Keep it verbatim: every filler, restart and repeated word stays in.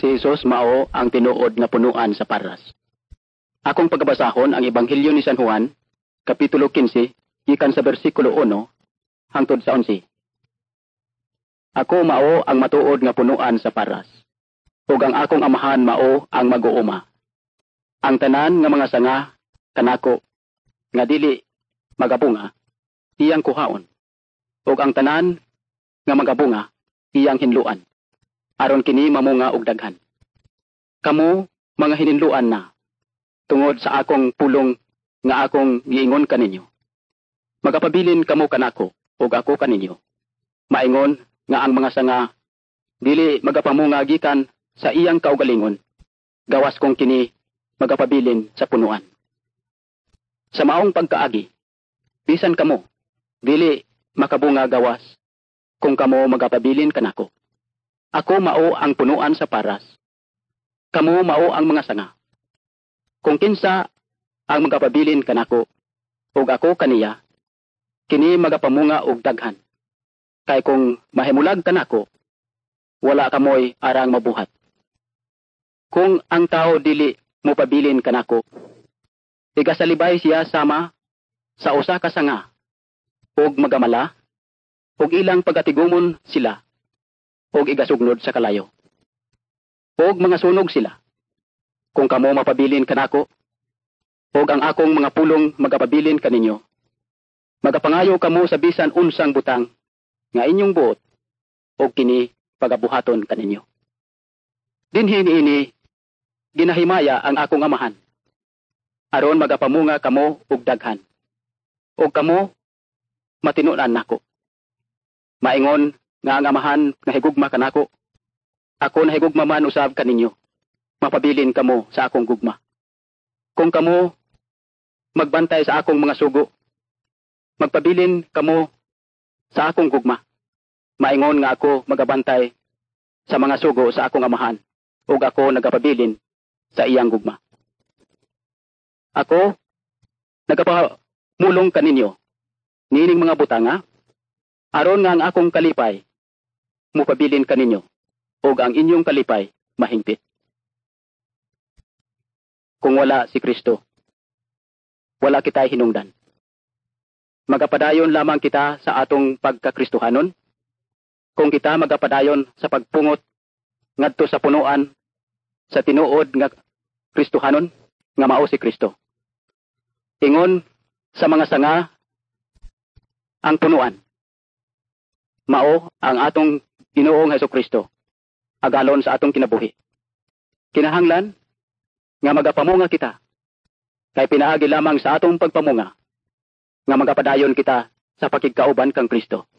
Si Jesus mao ang tinuod nga punuan sa paras. Akong pagbasahon ang Ebanghelyo ni San Juan, Kapitulo fifteen, ikan sa bersikulo one, hangtod sa eleven. Ako mao ang matuod nga punuan sa paras, ug ang akong amahan mao ang mag-uuma. Ang tanan nga mga sanga kanako nga dili magabunga, iyang kuhaon, ug ang tanan nga magabunga, iyang hinluan, aron kini mamunga og daghan. Kamo mga hininluan na, tungod sa akong pulong nga akong giingon kaninyo. Magapabilin kamo kanako, ug ako kaninyo. Maingon nga ang mga sanga dili magapamunga gikan sa iyang kaugalingon, gawas kong kini magapabilin sa punuan. Sa maong pagkaagi, bisan kamo dili makabunga gawas kung kamo magapabilin kanako. Ako mao ang punuan sa paras, kamo mao ang mga sanga. Kung kinsa ang magapabilin kanako ug ako kaniya, kini magapamunga og daghan. Kay kung mahimulag kanako, wala kamoy arang mabuhat. Kung ang tao dili mo pabilin kanako, igasalibay siya sama sa usa ka sanga, ug magamala, ug ilang pagatigumon sila, ug igasugnod sa kalayo. Ug mga sunog sila, kung kamo mapabilin kanako, ug ang akong mga pulong magapabilin kaninyo, magapangayo kamo sa bisan unsang butang, nga inyong buot, ug kini pagabuhaton kaninyo. Dinhi niini ginahimaya ang akong amahan, aron magapamunga kamo og daghan, ug kamo matinunan nako. Maingon nga ang amahan nga higugma kanako, ako na higugma man usab kaninyo, mapabilin kamo sa akong gugma. Kung kamo magbantay sa akong mga sugo, magpabilin kamo sa akong gugma. Maingon nga ako magabantay sa mga sugo sa akong amahan, ug ako nagapabilin sa iyang gugma. Ako nagapamulong kaninyo nining mga butanga, aron nga ang akong kalipay mupabilin kaninyo, ug ang inyong kalipay mahingpit. Kung wala si Kristo, wala kita hinungdan. Magapadayon lamang kita sa atong pagkakristohanon, kung kita magapadayon sa pagpungot ngadto sa punuan sa tinuod nga Kristohanon nga mao si Kristo. Ingon sa mga sanga ang punuan, mao ang atong Ginoong Hesukristo, agalon sa atong kinabuhi. Kinahanglan nga magapamunga kita, kay pinaagi lamang sa atong pagpamunga nga magapadayon kita sa pakigkauban kang Kristo.